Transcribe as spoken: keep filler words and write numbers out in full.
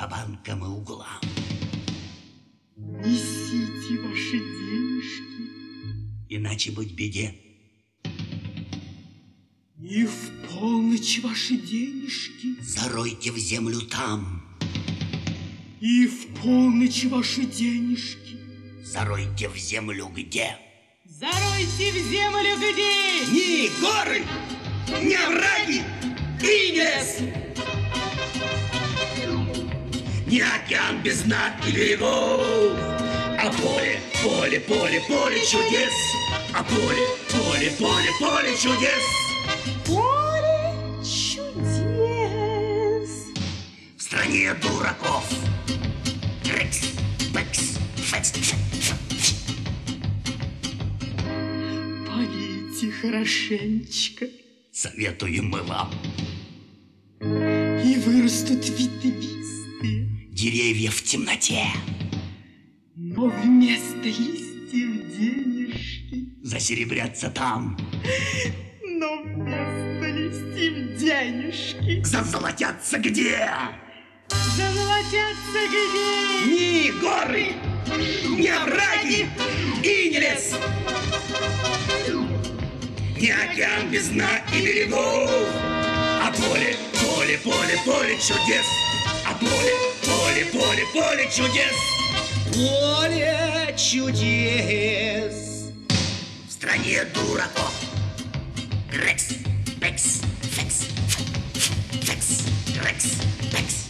по банкам и углам. Несите ваши денежки, Иначе быть беде. и в полночь ваши денежки, Заройте в землю там. и в полночь ваши денежки. Заройте в землю где? Заройте в землю где? Ни горы, ни овраги и не лес, ни океан без дна и берегов, а поле, поле, поле, поле чудес, а поле, поле, поле, поле чудес. Поле чудес. В стране дураков. Рекс, бэкс, фэкс, фэ, фэ, фэ. Полейте хорошенечко, Советуем мы вам. и вырастут ветвистые, Деревья в темноте. но вместо листьев денежки, Засеребрятся там. но вместо листьев денежки. Зазолотятся где? Зазолотятся где? Ни горы, ни овраги и не лес, ни океан без дна и берегов, а поле, поле, поле, поле чудес, а поле, поле, поле, поле чудес. Поле чудес. В стране дураков. Рекс, пекс, фекс, фекс, рекс, пекс.